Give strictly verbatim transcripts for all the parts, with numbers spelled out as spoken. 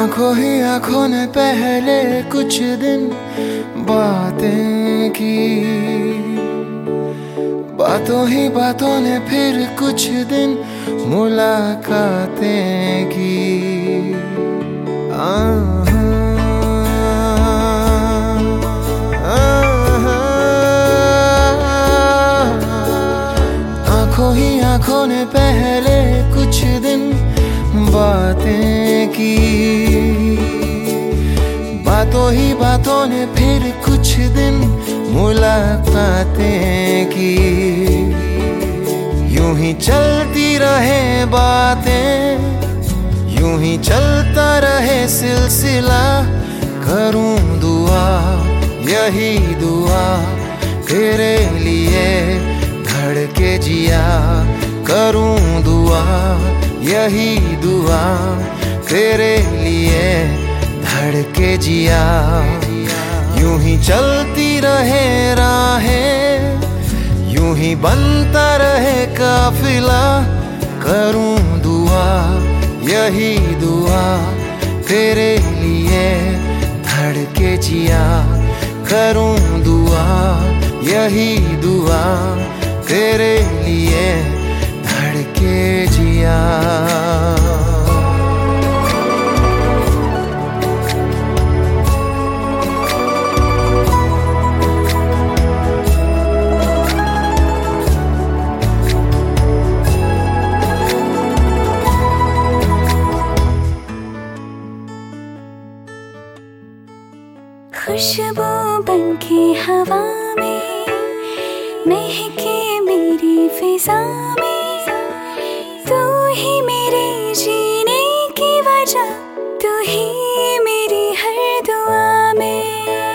आंखों ही आंखों ने पहले कुछ दिन बातें की, बातों ही बातों ने फिर कुछ दिन मुलाकातें की। आंखों ही आंखों ने पहले कुछ दिन बातें की, बातों ही बातों ने फिर कुछ दिन मुलाकातें की। यूं ही चलती रहे बातें, यूं ही चलता रहे सिलसिला। करूं दुआ यही दुआ तेरे लिए धड़के जिया। करूं दुआ यही दुआ तेरे लिए धड़के जिया। यूं ही चलती रहे राहें, यूं ही बनता रहे काफिला। करूं दुआ यही दुआ तेरे लिए धड़के जिया। करूं दुआ यही दुआ तेरे लिए धड़के जिया। खुशबू बनके हवा में महके मेरी फिजा में। तू ही मेरे जीने की वजह, तू ही मेरी हर दुआ में।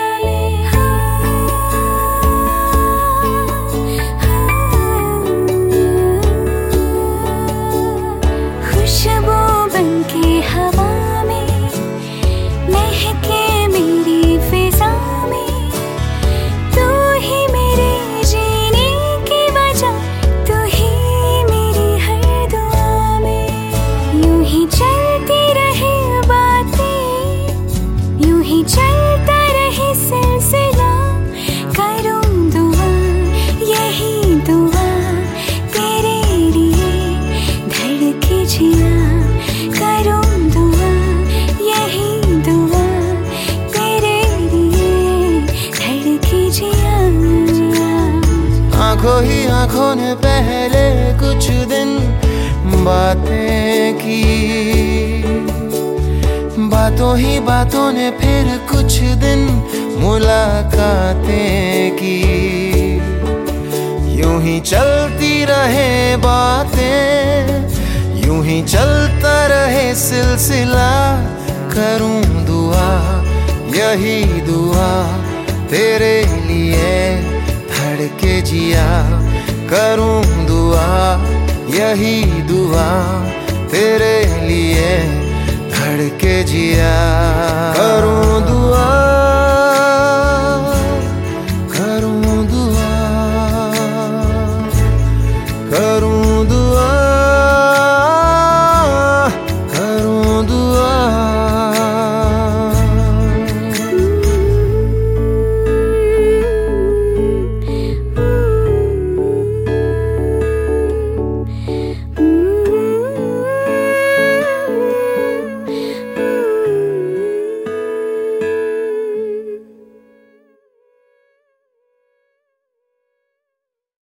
खुशबू बनके हवा में महके मेरी फिजा में। तू ही मेरे जीने की वजह, तू ही मेरी हर दुआ में। यूं ही चलती रहे बातें, यूं ही चलता रहे सिलसिला। करूं दुआ यही दुआ तेरे लिए धड़के जिया। करूं दुआ यही दुआ तेरे लिए धड़के जिया। आंखों ही आंखों ने पहले कुछ दिन बातें की, बातों ही बातों ने फिर कुछ दिन मुलाकातें की। यूं ही चलती रहे बातें, यूं ही चलता रहे सिलसिला। करूं दुआ यही दुआ तेरे लिए धड़के जिया। करूं दुआ यही दुआ तेरे लिए धड़के जिया।